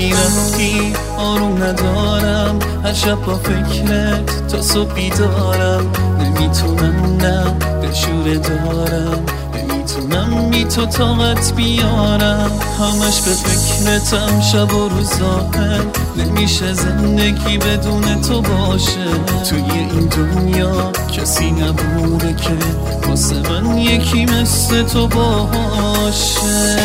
وقتی رفتی آروم ندارم، هر شب با فکرت تا صبح بیدارم. نمیتونم نه دلشوره دارم، نمیتونم بی تو طاقت بیارم. همش به فکرتم شب و روزاهن، نمیشه زندگی بدون تو باشه. توی این دنیا کسی نبوده که واسه من یکی مثل تو باشه.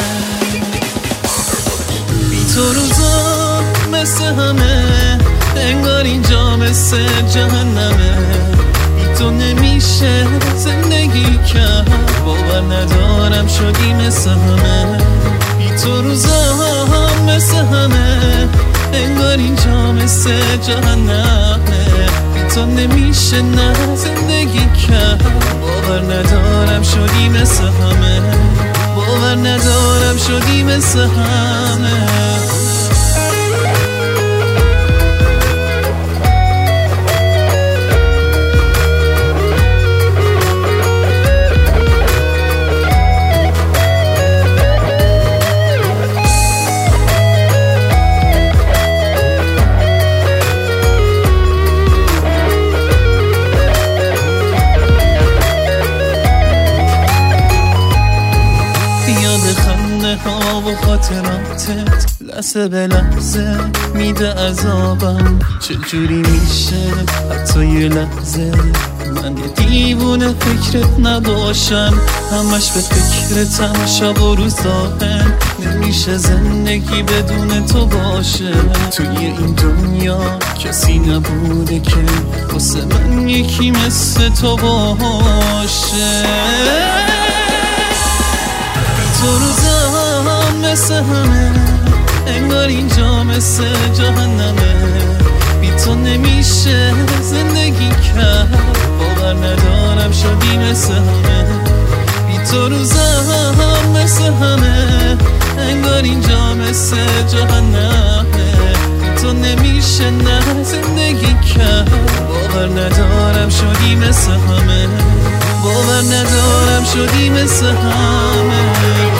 بی تو روزا مثل همه، انگار اینجا مثل جهنمه. بی تو نمیشه زندگی کرد، باور ندارم شدی مثل همه. بی تو روزا مثل همه، انگار اینجا مثل جهنمه. بی تو نمیشه نه زندگی کرد، باور ندارم شدی مثل همه. باور ندارم شدی مثل همه. و خاطراتت لحظه به لحظه میده عذابم. چجوری میشه حتی یه لحظه من یه دیوونه فکرت نباشم؟ همش به فکرتم شب و روزاهن، نمیشه زندگی بدون تو باشه. توی این دنیا کسی نبوده که واسه من یکی مثل تو باشه. تو روزا مثل همه، انگار اینجا مثل جهنمه. بی تو نمیشه زندگی کرد، باور ندارم شدی مثل همه. بی تو روزا مثل همه، انگار اینجا مثل جهنمه. بی تو نمیشه نه زندگی کرد، باور ندارم شدی مثل همه. باور ندارم شدی مثل همه.